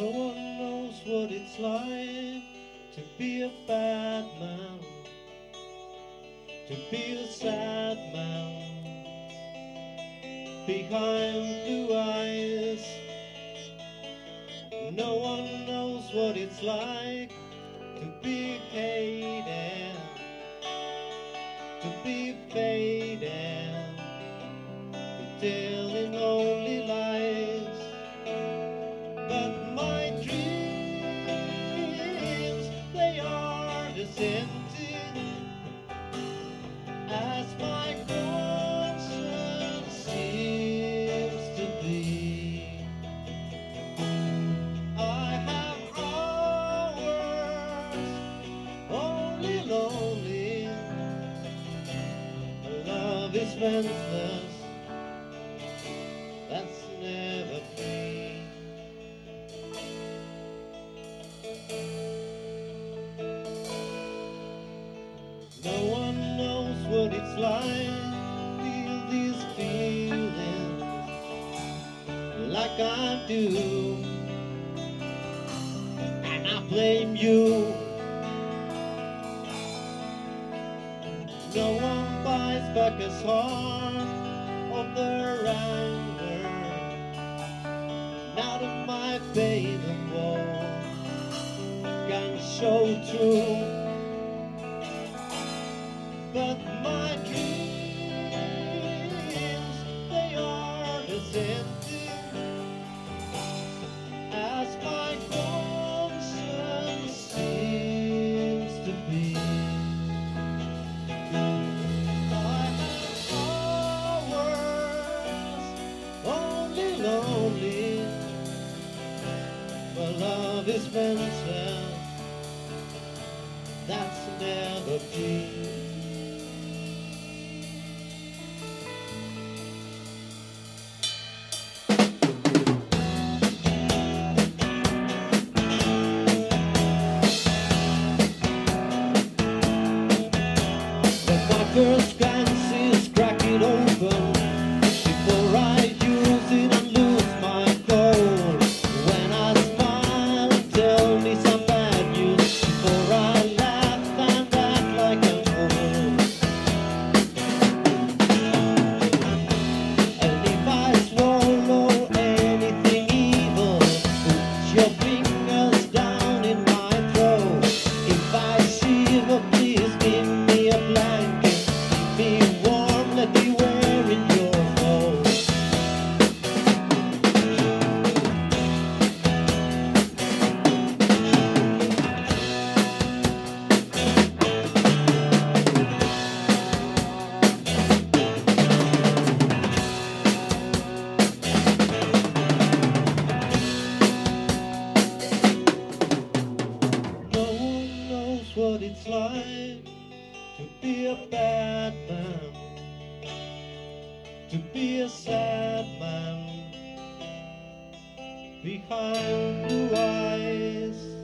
No one knows what it's like to be a bad man, to be a sad man behind blue eyes. No one knows what it's like to be hated, to be faded, to telling only lies. But my dreams, they are as empty as my conscience seems to be. I have hours only lonely. My love is fenceless, that's never free. No one knows what it's like to feel these feelings like I do, and I blame you. No one buys back as hard of their anger. Now that my pain and woe can show through. But my dreams, they are as empty as my conscience seems to be. I have hours only lonely. My love is fenceless, that's never free. First glance is crack it open before I use it and lose my cool. When I smile, tell me some bad news before I laugh and act like a fool. And if I swallow anything evil, put your fingers down in my throat. If I shiver, please give me a blanket. Be warm, let me wear in your clothes. No one knows what it's like to be a bad man, to be a sad man behind blue eyes.